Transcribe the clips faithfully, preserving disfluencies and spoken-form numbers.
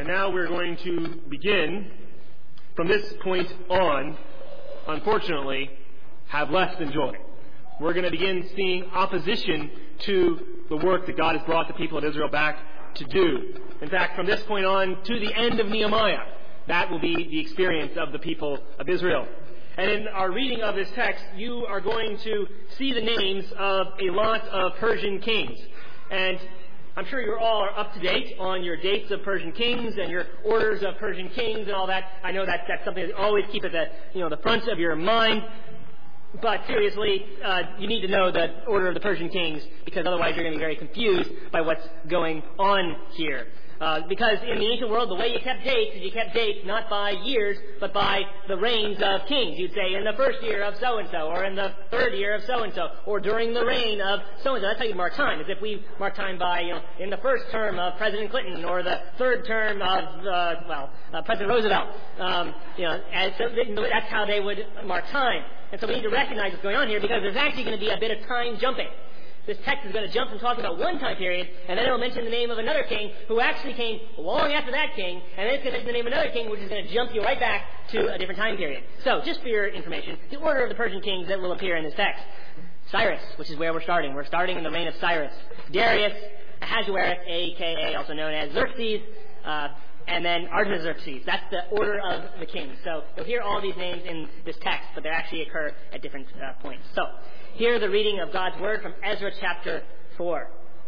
And now we're going to begin, from this point on, unfortunately, have less than joy. We're going to begin seeing opposition to the work that God has brought the people of Israel back to do. In fact, from this point on to the end of Nehemiah, that will be the experience of the people of Israel. And in our reading of this text, you are going to see the names of a lot of Persian kings. And I'm sure you all are up to date on your dates of Persian kings and your orders of Persian kings and all that. I know that that's something that you always keep at the, you know, the front of your mind. But seriously, uh, you need to know the order of the Persian kings, because otherwise you're going to be very confused by what's going on here. Uh, because in the ancient world, the way you kept dates is you kept dates not by years, but by the reigns of kings. You'd say in the first year of so-and-so, or in the third year of so-and-so, or during the reign of so-and-so. That's how you mark time, as if we mark time by, you know, in the first term of President Clinton, or the third term of, uh, well, uh, President Roosevelt. Um, you know, and so that's how they would mark time. And so we need to recognize what's going on here, because there's actually going to be a bit of time jumping. This text is going to jump from talking about one time period, and then it'll mention the name of another king who actually came long after that king, and then it's going to mention the name of another king, which is going to jump you right back to a different time period. So, just for your information, the order of the Persian kings that will appear in this text. Cyrus, which is where we're starting. We're starting in the reign of Cyrus. Darius, Ahasuerus, a k a also known as Xerxes, uh, and then Artaxerxes. That's the order of the kings. So, you'll hear all these names in this text, but they actually occur at different uh, points. So, hear the reading of God's Word from Ezra chapter four.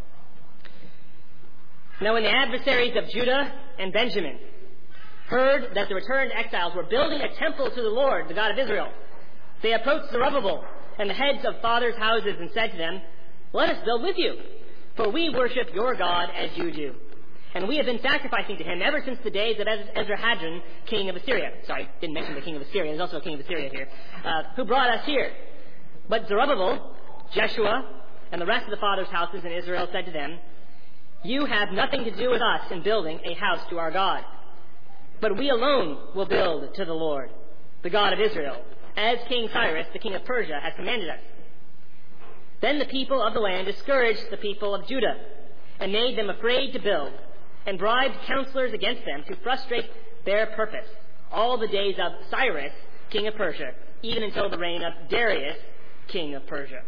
Now when the adversaries of Judah and Benjamin heard that the returned exiles were building a temple to the Lord, the God of Israel, they approached Zerubbabel and the heads of fathers' houses and said to them, "Let us build with you, for we worship your God as you do. And we have been sacrificing to him ever since the days of Esarhaddon, king of Assyria." Sorry, didn't mention the king of Assyria. There's also a king of Assyria here. Uh, who brought us here. But Zerubbabel, Jeshua, and the rest of the fathers' houses in Israel said to them, "You have nothing to do with us in building a house to our God. But we alone will build to the Lord, the God of Israel, as King Cyrus, the king of Persia, has commanded us." Then the people of the land discouraged the people of Judah, and made them afraid to build, and bribed counselors against them to frustrate their purpose, all the days of Cyrus, king of Persia, even until the reign of Darius, king of Persia.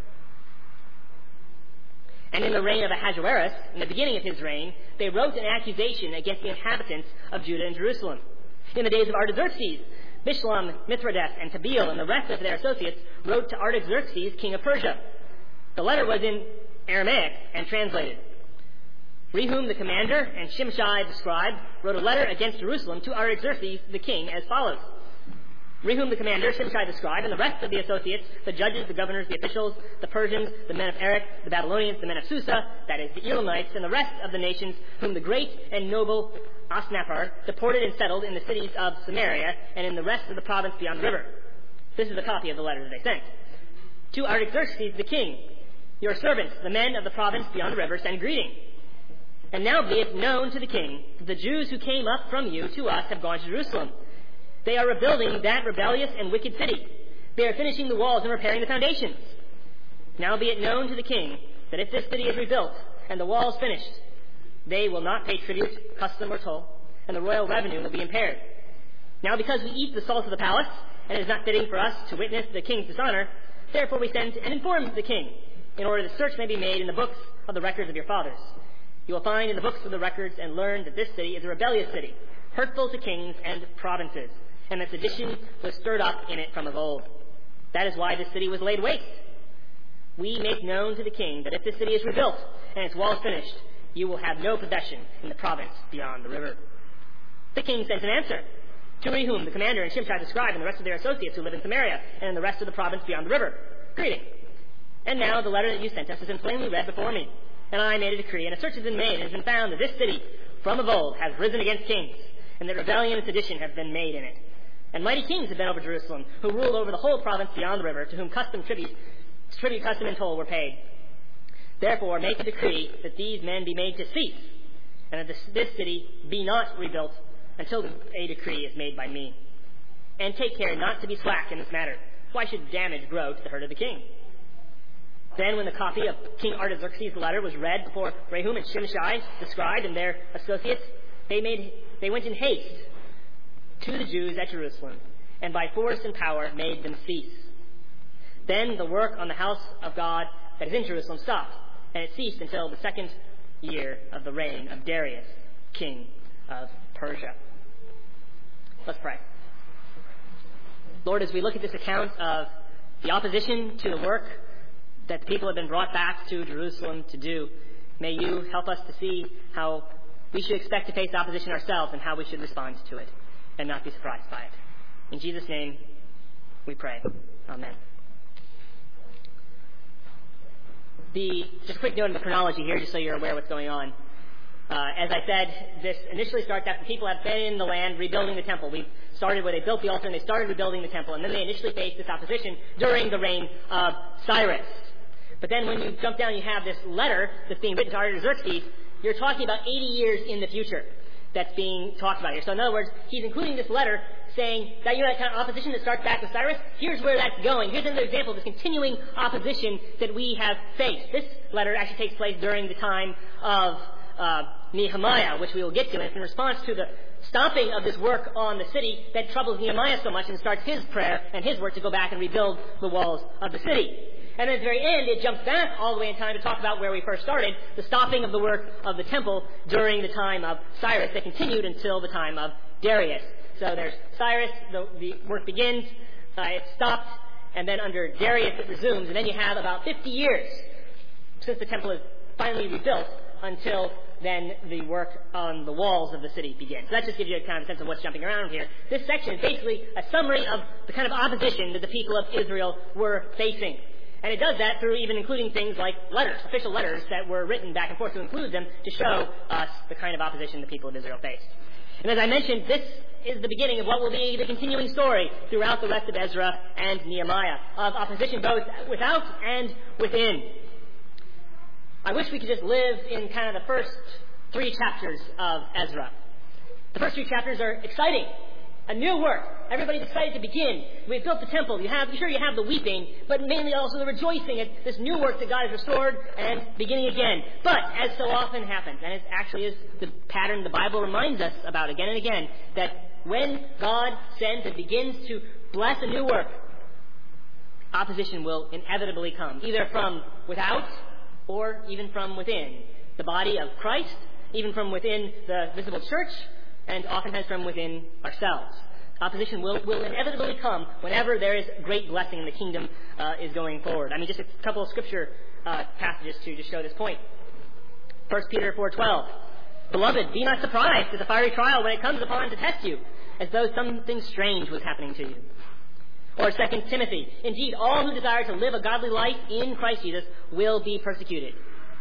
And in the reign of Ahasuerus, in the beginning of his reign, they wrote an accusation against the inhabitants of Judah and Jerusalem. In the days of Artaxerxes, Bishlam, Mithridates, and Tabeel, and the rest of their associates wrote to Artaxerxes, king of Persia. The letter was in Aramaic and translated. Rehum the commander and Shimshai the scribe wrote a letter against Jerusalem to Artaxerxes the king as follows. Rehum the commander, Shimshai the scribe, and the rest of the associates, the judges, the governors, the officials, the Persians, the men of Erech, the Babylonians, the men of Susa, that is, the Elamites, and the rest of the nations whom the great and noble Osnappar deported and settled in the cities of Samaria and in the rest of the province beyond the river. This is a copy of the letter that they sent. To Artaxerxes the king, your servants, the men of the province beyond the river, send greeting. And now be it known to the king that the Jews who came up from you to us have gone to Jerusalem. They are rebuilding that rebellious and wicked city. They are finishing the walls and repairing the foundations. Now be it known to the king that if this city is rebuilt and the walls finished, they will not pay tribute, custom, or toll, and the royal revenue will be impaired. Now because we eat the salt of the palace, and it is not fitting for us to witness the king's dishonor, therefore we send and inform the king, in order that search may be made in the books of the records of your fathers. You will find in the books of the records and learn that this city is a rebellious city, hurtful to kings and provinces, and that sedition was stirred up in it from of old. That is why this city was laid waste. We make known to the king that if this city is rebuilt and its walls finished, you will have no possession in the province beyond the river. The king sent an answer to Rehum, the commander, and Shimshai the scribe, and the rest of their associates who live in Samaria and in the rest of the province beyond the river. Greeting. And now the letter that you sent us has been plainly read before me, and I made a decree, and a search has been made, and it has been found that this city, from of old, has risen against kings, and that rebellion and sedition have been made in it. And mighty kings have been over Jerusalem, who ruled over the whole province beyond the river, to whom custom, tribute, tribute, custom, and toll were paid. Therefore, make a decree that these men be made to cease, and that this, this city be not rebuilt until a decree is made by me. And take care not to be slack in this matter. Why should damage grow to the hurt of the king? Then when the copy of King Artaxerxes' letter was read before Rehum and Shimshai, the scribe, and their associates, they made they went in haste to the Jews at Jerusalem, and by force and power made them cease. Then the work on the house of God that is in Jerusalem stopped, and it ceased until the second year of the reign of Darius, king of Persia. Let's pray. Lord, as we look at this account of the opposition to the work that the people have been brought back to Jerusalem to do, may you help us to see how we should expect to face opposition ourselves and how we should respond to it and not be surprised by it. In Jesus' name we pray. Amen. The, just a quick note on the chronology here, just so you're aware what's going on. Uh, as I said, this initially starts after people have been in the land rebuilding the temple. We started where they built the altar and they started rebuilding the temple, and then they initially faced this opposition during the reign of Cyrus. But then when you jump down, you have this letter that's being written to Artaxerxes. You're talking about eighty years in the future that's being talked about here. So in other words, he's including this letter saying that, you know, that kind of opposition that starts back with Cyrus, here's where that's going. Here's another example of this continuing opposition that we have faced. This letter actually takes place during the time of uh, Nehemiah, which we will get to. And it's in response to the stopping of this work on the city that troubles Nehemiah so much and starts his prayer and his work to go back and rebuild the walls of the city. And at the very end, it jumps back all the way in time to talk about where we first started, the stopping of the work of the temple during the time of Cyrus that continued until the time of Darius. So there's Cyrus, the, the work begins, uh, it stopped, and then under Darius it resumes, and then you have about fifty years since the temple is finally rebuilt until then the work on the walls of the city begins. So that just gives you a kind of a sense of what's jumping around here. This section is basically a summary of the kind of opposition that the people of Israel were facing. And it does that through even including things like letters, official letters that were written back and forth to include them to show us the kind of opposition the people of Israel faced. And as I mentioned, this is the beginning of what will be the continuing story throughout the rest of Ezra and Nehemiah, of opposition both without and within. I wish we could just live in kind of the first three chapters of Ezra. The first three chapters are exciting. A new work. Everybody's excited to begin. We've built the temple. You have, sure, you have the weeping, but mainly also the rejoicing at this new work that God has restored and beginning again. But, as so often happens, and it actually is the pattern the Bible reminds us about again and again, that when God sends and begins to bless a new work, opposition will inevitably come, either from without or even from within the body of Christ, even from within the visible church, and oftentimes from within ourselves. Opposition will, will inevitably come whenever there is great blessing and the kingdom uh, is going forward. I mean, just a couple of scripture uh, passages to just show this point. First Peter four twelve. Beloved, be not surprised at the fiery trial when it comes upon to test you, as though something strange was happening to you. Or Second Timothy. Indeed, all who desire to live a godly life in Christ Jesus will be persecuted.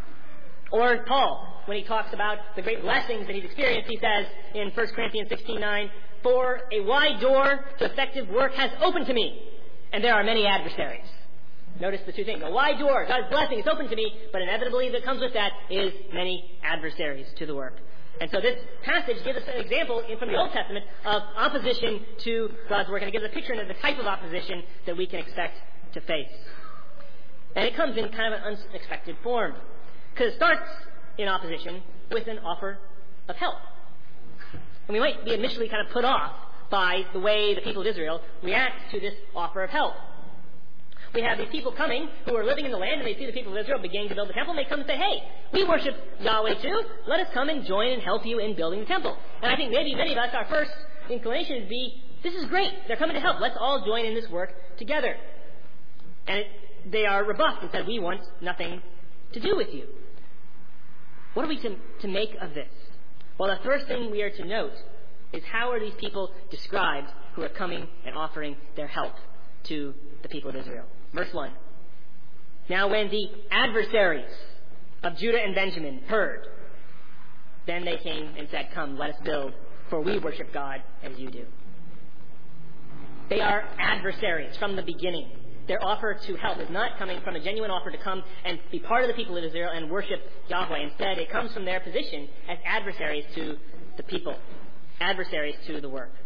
Or Paul, when he talks about the great blessings that he's experienced, he says in First Corinthians sixteen nine, for a wide door to effective work has opened to me, and there are many adversaries. Notice the two things. A wide door, God's blessing is open to me, but inevitably that comes with that is many adversaries to the work. And so this passage gives us an example from the Old Testament of opposition to God's work, and it gives a picture of the type of opposition that we can expect to face. And it comes in kind of an unexpected form. Because it starts in opposition with an offer of help. And we might be initially kind of put off by the way the people of Israel react to this offer of help. We have these people coming who are living in the land, and they see the people of Israel beginning to build the temple, and they come and say, hey, we worship Yahweh too. Let us come and join and help you in building the temple. And I think maybe many of us, our first inclination would be, this is great. They're coming to help. Let's all join in this work together. And it, they are rebuffed and said, we want nothing to do with you. What are we to, to make of this? Well, the first thing we are to note is how are these people described who are coming and offering their help to the people of Israel. Verse one. Now when the adversaries of Judah and Benjamin heard, then they came and said, come, let us build, for we worship God as you do. They are adversaries from the beginning. Their offer to help is not coming from a genuine offer to come and be part of the people of Israel and worship Yahweh. Instead, it comes from their position as adversaries to the people, adversaries to the work.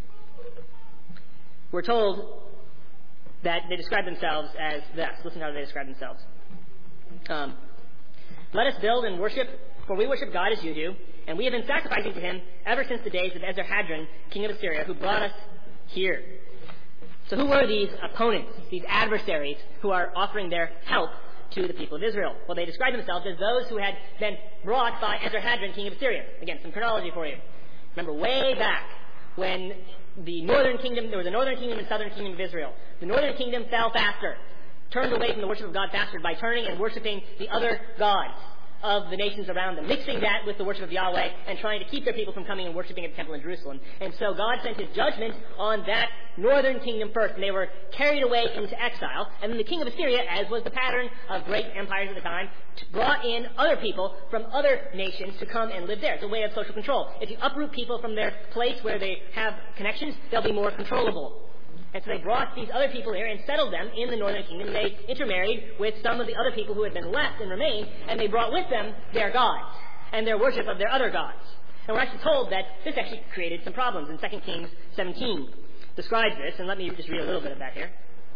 We're told that they describe themselves as this. Listen to how they describe themselves. Um, Let us build and worship, for we worship God as you do, and we have been sacrificing to him ever since the days of Esarhaddon, king of Assyria, who brought us here. So who were these opponents, these adversaries, who are offering their help to the people of Israel? Well, they describe themselves as those who had been brought by Esarhaddon, king of Assyria. Again, some chronology for you. Remember, way back when the northern kingdom, there was a northern kingdom and southern kingdom of Israel. The northern kingdom fell faster, turned away from the worship of God faster by turning and worshiping the other gods of the nations around them, mixing that with the worship of Yahweh and trying to keep their people from coming and worshiping at the temple in Jerusalem. And so God sent his judgment on that northern kingdom first, and they were carried away into exile. And then the king of Assyria, as was the pattern of great empires at the time, brought in other people from other nations to come and live there. It's a way of social control. If you uproot people from their place where they have connections, they'll be more controllable. And so they brought these other people here and settled them in the northern kingdom. They intermarried with some of the other people who had been left and remained, and they brought with them their gods and their worship of their other gods. And we're actually told that this actually created some problems. In Second Kings seventeen describes this, and let me just read a little bit of that here.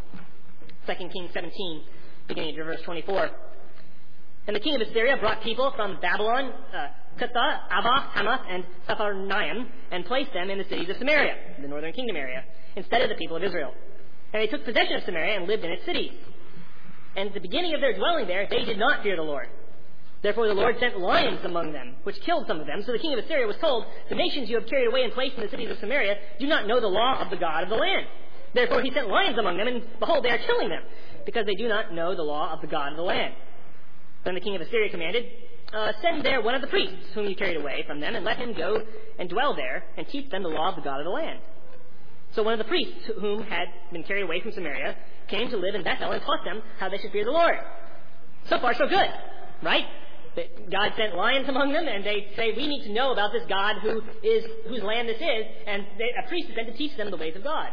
Second Kings seventeen, beginning at verse twenty-four. And the king of Assyria brought people from Babylon, uh, Cutha, Ava, Hamath, and Sepharnaim, and placed them in the cities of Samaria, the northern kingdom area, instead of the people of Israel. And they took possession of Samaria and lived in its cities. And at the beginning of their dwelling there, they did not fear the Lord. Therefore the Lord sent lions among them, which killed some of them. So the king of Assyria was told, the nations you have carried away and placed in the cities of Samaria do not know the law of the God of the land. Therefore he sent lions among them, and behold, they are killing them, because they do not know the law of the God of the land. Then the king of Assyria commanded, uh, send there one of the priests whom you carried away from them, and let him go and dwell there, and teach them the law of the God of the land. So one of the priests whom had been carried away from Samaria came to live in Bethel and taught them how they should fear the Lord. So far, so good, right? God sent lions among them, and they say, we need to know about this God who is whose land this is, and they, a priest is sent to teach them the ways of God.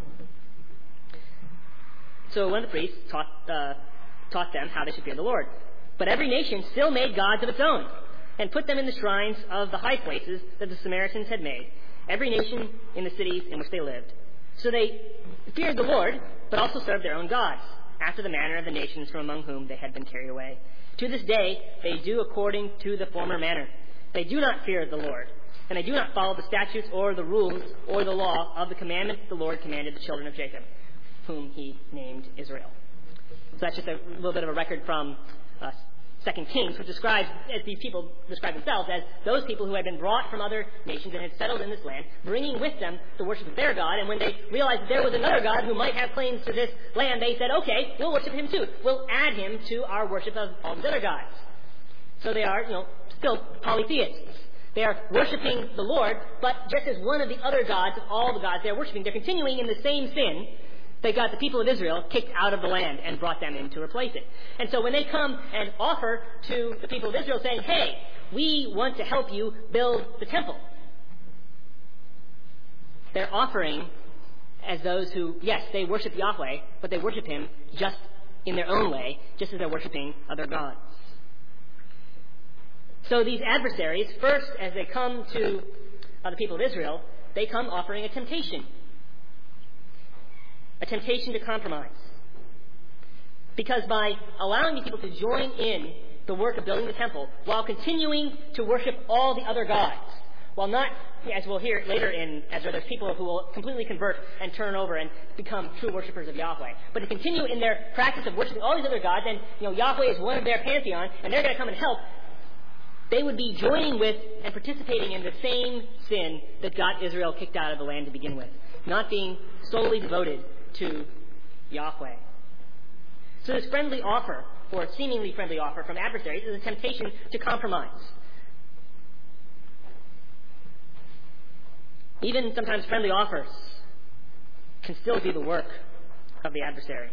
So one of the priests taught, uh, taught them how they should fear the Lord. But every nation still made gods of its own, and put them in the shrines of the high places that the Samaritans had made, every nation in the cities in which they lived. So they feared the Lord, but also served their own gods, after the manner of the nations from among whom they had been carried away. To this day, they do according to the former manner. They do not fear the Lord, and they do not follow the statutes or the rules or the law of the commandments the Lord commanded the children of Jacob, whom he named Israel. So that's just a little bit of a record from uh, Second Kings, which describes, as these people describe themselves, as those people who had been brought from other nations and had settled in this land, bringing with them the worship of their God. And when they realized that there was another God who might have claims to this land, they said, okay, we'll worship him too. We'll add him to our worship of all these other gods. So they are, you know, still polytheists. They are worshiping the Lord, but just as one of the other gods of all the gods they are worshiping, they're continuing in the same sin. They got the people of Israel kicked out of the land and brought them in to replace it. And so when they come and offer to the people of Israel saying, hey, we want to help you build the temple, they're offering as those who, yes, they worship Yahweh, but they worship him just in their own way, just as they're worshiping other gods. So these adversaries, first, as they come to uh, the people of Israel, they come offering a temptation. A temptation to compromise. Because by allowing these people to join in the work of building the temple, while continuing to worship all the other gods, while not, as we'll hear later in Ezra, there's people who will completely convert and turn over and become true worshippers of Yahweh. But to continue in their practice of worshiping all these other gods, and you know Yahweh is one of their pantheon, and they're going to come and help, they would be joining with and participating in the same sin that got Israel kicked out of the land to begin with, not being solely devoted to Yahweh. So this friendly offer, or seemingly friendly offer from adversaries, is a temptation to compromise. Even sometimes friendly offers can still do the work of the adversary.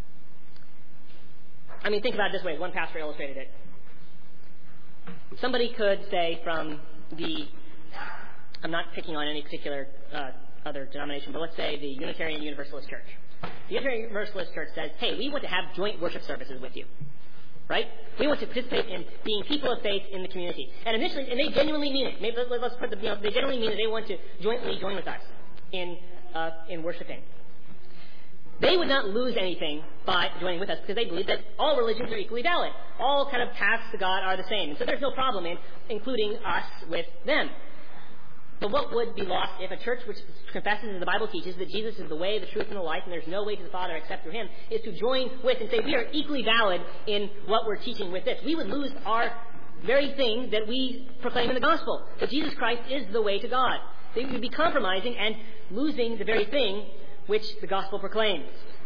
I mean, think about it this way. One pastor illustrated it. Somebody could say from the, I'm not picking on any particular uh, other denomination, but let's say the Unitarian Universalist Church. The Unitarian Universalist Church says, hey, we want to have joint worship services with you. Right? We want to participate in being people of faith in the community. And initially, and they genuinely mean it. Maybe let's put the, you know, they genuinely mean that they want to jointly join with us in, uh, in worshiping. They would not lose anything by joining with us because they believe that all religions are equally valid. All kind of paths to God are the same. And so there's no problem in including us with them. But what would be lost if a church which confesses, as the Bible teaches, that Jesus is the way, the truth, and the life, and there's no way to the Father except through Him, is to join with and say we are equally valid in what we're teaching with this? We would lose our very thing that we proclaim in the gospel, that Jesus Christ is the way to God. They would be compromising and losing the very thing which the gospel proclaims.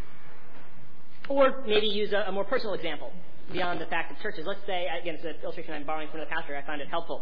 Or maybe use a, a more personal example beyond the fact of churches. Let's say, again, it's an illustration I'm borrowing from the pastor. I find it helpful.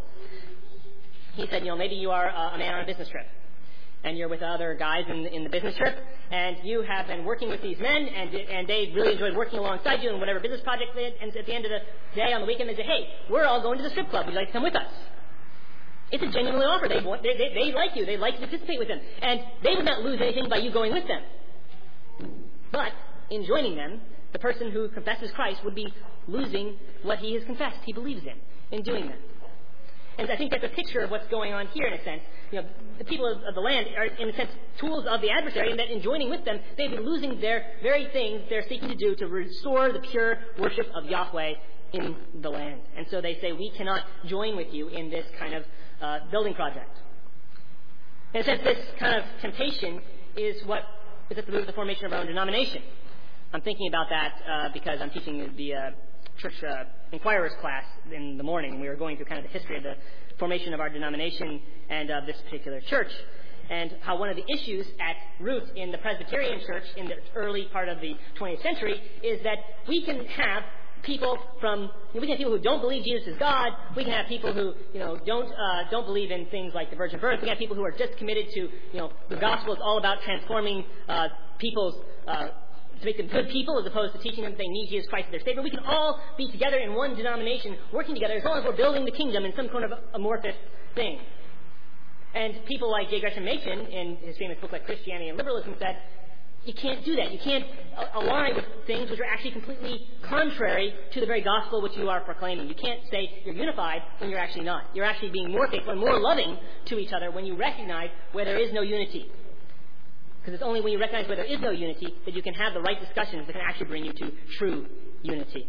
He said, you know, maybe you are a man on a business trip, and you're with other guys in, in the business trip, and you have been working with these men, and and they really enjoyed working alongside you in whatever business project they did, and at the end of the day on the weekend they say, hey, we're all going to the strip club. Would you like to come with us? It's a genuine offer. They, want, they, they, they like you. They like to participate with them. And they would not lose anything by you going with them. But in joining them, the person who confesses Christ would be losing what he has confessed, he believes in, in doing that. And I think that's a picture of what's going on here in a sense. You know, the people of, of the land are, in a sense, tools of the adversary, and that in joining with them, they'd be losing their very things they're seeking to do to restore the pure worship of Yahweh in the land. And so they say, we cannot join with you in this kind of uh, building project. In a sense, this kind of temptation is what is at the root of the formation of our own denomination. I'm thinking about that uh, because I'm teaching the uh, church uh, inquirers class in the morning. We were going through kind of the history of the formation of our denomination and of this particular church, and how one of the issues at root in the Presbyterian church in the early part of the twentieth century is that we can have people from, we can have people who don't believe Jesus is God. We can have people who, you know, don't uh, don't believe in things like the virgin birth. We can have people who are just committed to, you know, the gospel is all about transforming uh, people's uh, to make them good people as opposed to teaching them that they need Jesus Christ as their Savior. We can all be together in one denomination, working together, as long as we're building the kingdom in some kind of amorphous thing. And people like J. Gresham Machen, in his famous book like Christianity and Liberalism, said, you can't do that. You can't uh, align with things which are actually completely contrary to the very gospel which you are proclaiming. You can't say you're unified when you're actually not. You're actually being more faithful and more loving to each other when you recognize where there is no unity. Because it's only when you recognize where there is no unity that you can have the right discussions that can actually bring you to true unity.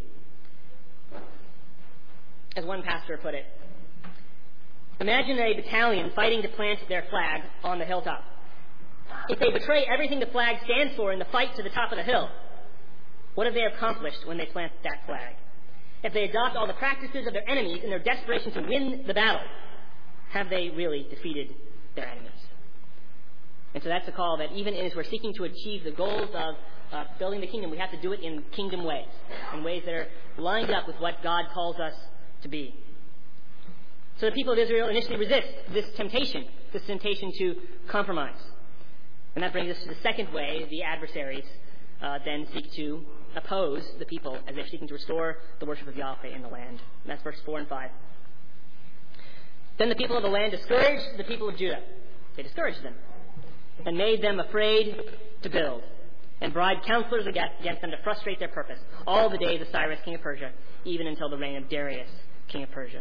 As one pastor put it, imagine a battalion fighting to plant their flag on the hilltop. If they betray everything the flag stands for in the fight to the top of the hill, what have they accomplished when they plant that flag? If they adopt all the practices of their enemies in their desperation to win the battle, have they really defeated their enemies? And so that's a call that even as we're seeking to achieve the goals of uh, building the kingdom, we have to do it in kingdom ways, in ways that are lined up with what God calls us to be. So the people of Israel initially resist this temptation, this temptation to compromise. And that brings us to the second way the adversaries uh, then seek to oppose the people as they're seeking to restore the worship of Yahweh in the land. And that's verse four and five. Then the people of the land discouraged the people of Judah. They discouraged them and made them afraid to build, and bribed counselors against them to frustrate their purpose all the days of Cyrus, king of Persia, even until the reign of Darius, king of Persia.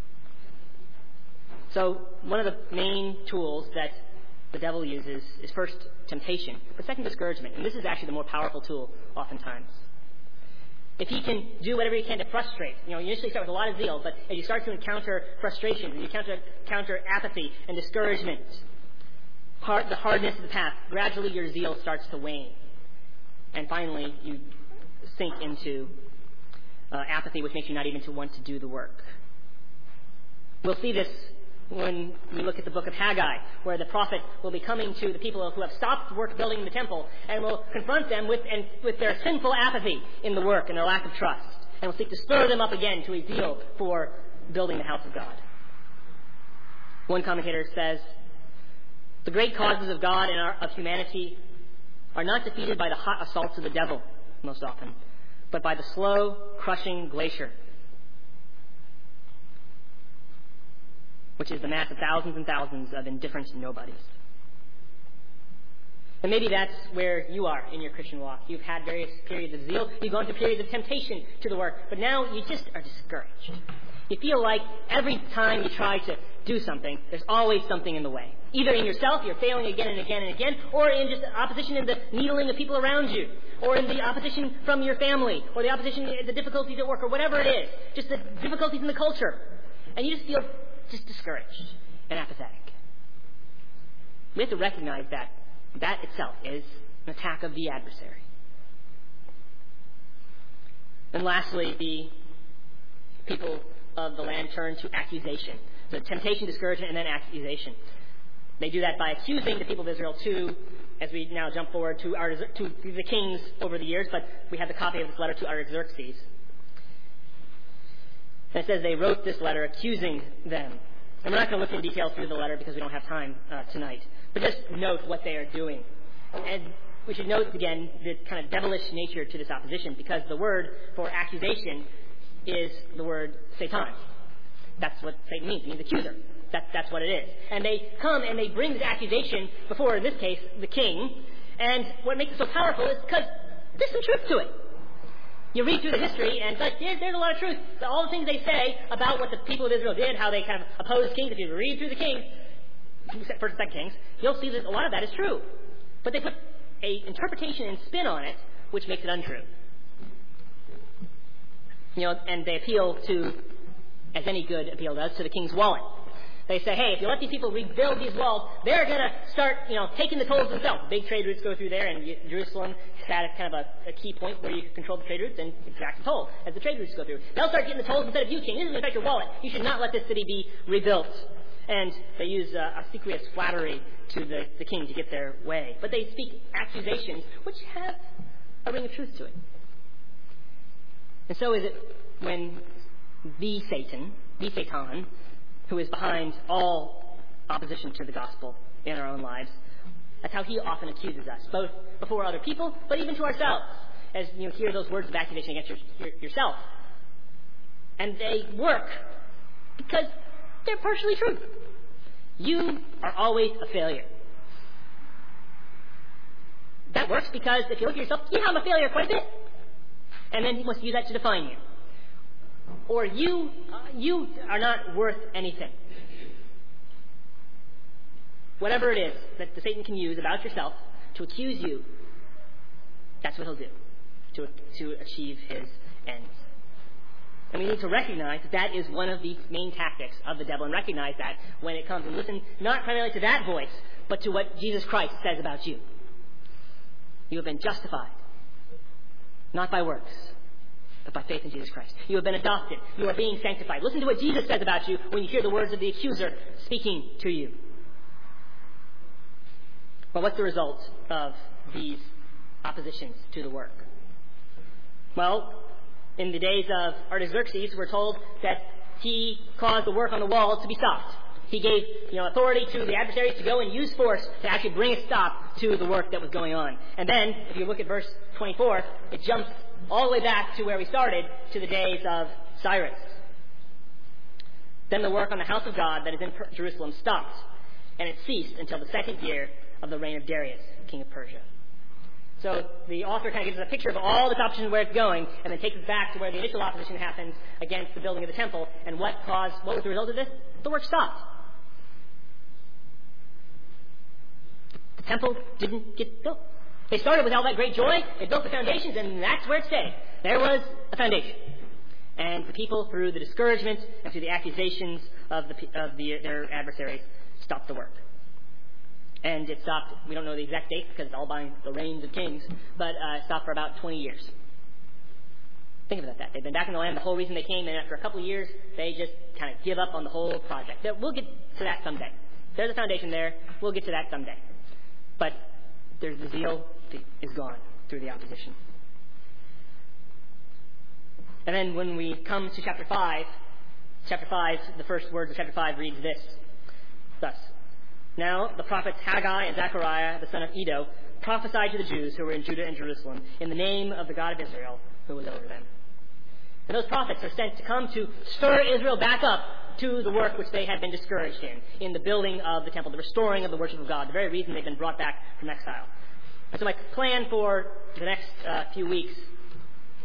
So one of the main tools that the devil uses is first temptation, but second discouragement. And this is actually the more powerful tool oftentimes. If he can do whatever he can to frustrate, you know, you initially start with a lot of zeal, but as you start to encounter frustration, and you encounter, encounter apathy and discouragement, hard, the hardness of the path, gradually your zeal starts to wane. And finally, you sink into uh, apathy, which makes you not even to want to do the work. We'll see this when we look at the book of Haggai, where the prophet will be coming to the people who have stopped work building the temple and will confront them with, and, with their sinful apathy in the work and their lack of trust, and will seek to stir them up again to a zeal for building the house of God. One commentator says, the great causes of God and our, of humanity are not defeated by the hot assaults of the devil, most often, but by the slow, crushing glacier, which is the mass of thousands and thousands of indifferent nobodies. And maybe that's where you are in your Christian walk. You've had various periods of zeal. You've gone through periods of temptation to the work. But now you just are discouraged. You feel like every time you try to do something, there's always something in the way. Either in yourself, you're failing again and again and again, or in just opposition in the needling of people around you, or in the opposition from your family, or the opposition, the difficulties at work, or whatever it is. Just the difficulties in the culture. And you just feel just discouraged and apathetic. We have to recognize that that itself is an attack of the adversary. And lastly, the people of the land turn to accusation. So temptation, discouragement, and then accusation. They do that by accusing the people of Israel to, as we now jump forward to, our, to the kings over the years, but we have the copy of this letter to Artaxerxes. And it says they wrote this letter accusing them. And we're not going to look in detail through the letter because we don't have time uh, tonight. But just note what they are doing. And we should note, again, the kind of devilish nature to this opposition, because the word for accusation is the word Satan. That's what Satan means. It means accuser. That, that's what it is. And they come and they bring this accusation before, in this case, the king. And what makes it so powerful is because there's some truth to it. You read through the history, and like, there's, there's a lot of truth. All the things they say about what the people of Israel did, how they kind of opposed kings. If you read through the Kings, First and Second Kings, you'll see that a lot of that is true. But they put a interpretation and spin on it, which makes it untrue. You know, and they appeal to, as any good appeal does, to the king's wallet. They say, hey, if you let these people rebuild these walls, they're going to start, you know, taking the tolls themselves. Big trade routes go through there, and Jerusalem had kind of a, a key point where you can control the trade routes and exact the toll as the trade routes go through. They'll start getting the tolls instead of you, king. This is going to affect your wallet. You should not let this city be rebuilt. And they use uh, obsequious flattery to the, the king to get their way. But they speak accusations which have a ring of truth to it. And so is it when the Satan, the Satan, who is behind all opposition to the gospel in our own lives, that's how he often accuses us, both before other people, but even to ourselves, as you hear those words of accusation against your, your, yourself. And they work because they're partially true. You are always a failure. That works because if you look at yourself, you know I'm a failure quite a bit. And then he wants to use that to define you. Or you, uh, you are not worth anything. Whatever it is that the Satan can use about yourself to accuse you, that's what he'll do to, to achieve his ends. And we need to recognize that that is one of the main tactics of the devil, and recognize that when it comes, and listen not primarily to that voice, but to what Jesus Christ says about you. You have been justified, not by works, but by faith in Jesus Christ. You have been adopted. You are being sanctified. Listen to what Jesus says about you when you hear the words of the accuser speaking to you. Well, what's the result of these oppositions to the work? Well, in the days of Artaxerxes, we're told that he caused the work on the wall to be stopped. He gave, you know, authority to the adversaries to go and use force to actually bring a stop to the work that was going on. And then, if you look at verse twenty-four, it jumps all the way back to where we started, to the days of Cyrus. Then the work on the house of God that is in Jerusalem stopped, and it ceased until the second year of the reign of Darius, king of Persia. So the author kind of gives us a picture of all this opposition, where it's going, and then takes us back to where the initial opposition happened against the building of the temple, and what caused, what was the result of this? The work stopped. The temple didn't get built. They started with all that great joy, they built the foundations, and that's where it stayed. There was a foundation. And the people, through the discouragement and through the accusations of, the, of the, their adversaries, stopped the work. And it stopped, we don't know the exact date because it's all by the reigns of kings, but uh, it stopped for about twenty years. Think about that. They've been back in the land. The whole reason they came, and after a couple of years, they just kind of give up on the whole project. We'll get to that someday. There's a foundation there. We'll get to that someday. But there's the zeal is gone through the opposition. And then when we come to chapter five, chapter five, the first words of chapter five reads this. Thus, now the prophets Haggai and Zechariah, the son of Iddo, prophesied to the Jews who were in Judah and Jerusalem in the name of the God of Israel who was over them. And those prophets are sent to come to stir Israel back up to the work which they had been discouraged in, in the building of the temple, the restoring of the worship of God, the very reason they've been brought back from exile. And so my plan for the next uh, few weeks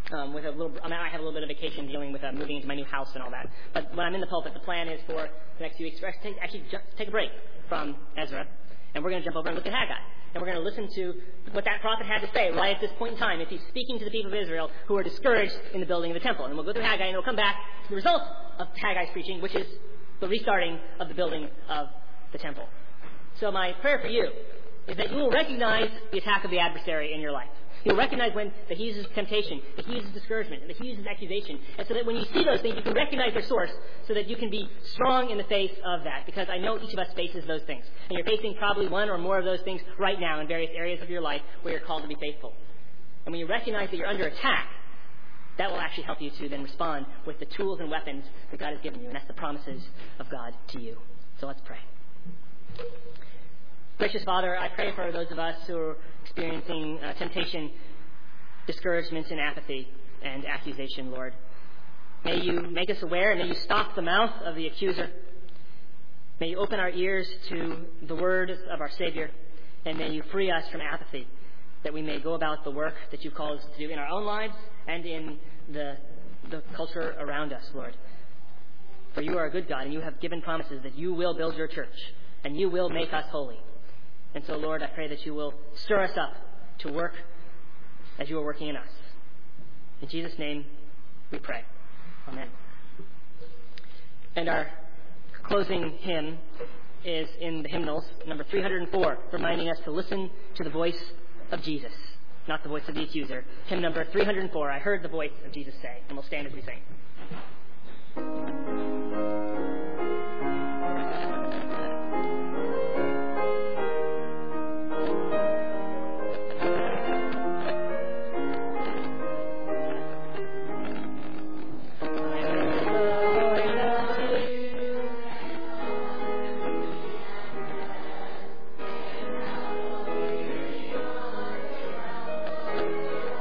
Um, with a little, I, mean, I have a little bit of vacation dealing with uh, moving into my new house and all that. But when I'm in the pulpit, the plan is for the next few weeks to actually take, actually ju- take a break from Ezra, and we're going to jump over and look at Haggai. And we're going to listen to what that prophet had to say right at this point in time as he's speaking to the people of Israel who are discouraged in the building of the temple. And we'll go through Haggai, and we'll come back to the result of Haggai's preaching, which is the restarting of the building of the temple. So my prayer for you is that you will recognize the attack of the adversary in your life. You'll recognize when that he uses temptation, that he uses discouragement, and that he uses accusation. And so that when you see those things, you can recognize their source so that you can be strong in the face of that. Because I know each of us faces those things. And you're facing probably one or more of those things right now in various areas of your life where you're called to be faithful. And when you recognize that you're under attack, that will actually help you to then respond with the tools and weapons that God has given you. And that's the promises of God to you. So let's pray. Gracious Father, I pray for those of us who are experiencing uh, temptation, discouragement, and apathy and accusation, Lord. May you make us aware and may you stop the mouth of the accuser. May you open our ears to the word of our Savior, and may you free us from apathy, that we may go about the work that you've called us to do in our own lives and in the, the culture around us, Lord. For you are a good God, and you have given promises that you will build your church, and you will make us holy. And so, Lord, I pray that you will stir us up to work as you are working in us. In Jesus' name, we pray. Amen. And our closing hymn is in the hymnals, number three hundred four, reminding us to listen to the voice of Jesus, not the voice of the accuser. Hymn number three hundred four, I heard the voice of Jesus say. And we'll stand as we sing.